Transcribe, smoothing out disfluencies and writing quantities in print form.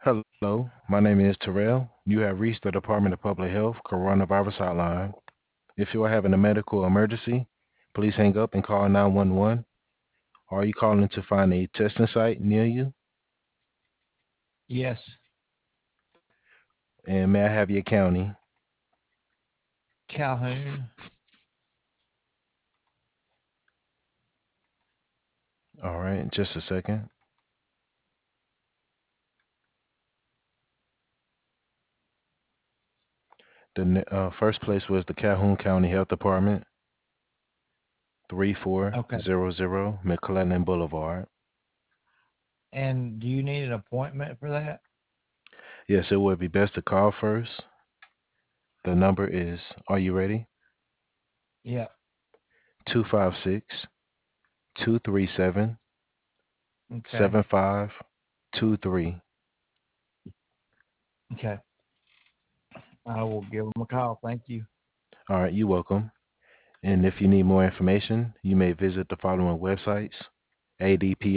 Hello, my name is Terrell. You have reached the Department of Public Health Coronavirus Hotline. If you are having a medical emergency, please hang up and call 911. Are you calling to find a testing site near you? Yes, And may I have your county? Calhoun. All right, just a second. The first place was the Calhoun County Health Department, Okay. 3400 McClellan Boulevard. And do you need an appointment for that? Yes, it would be best to call first. The number is, are you ready? Yeah. 256 237 Okay. 7523. Okay. I will give them a call. Thank you. All right, you're welcome. And if you need more information, you may visit the following websites: ADP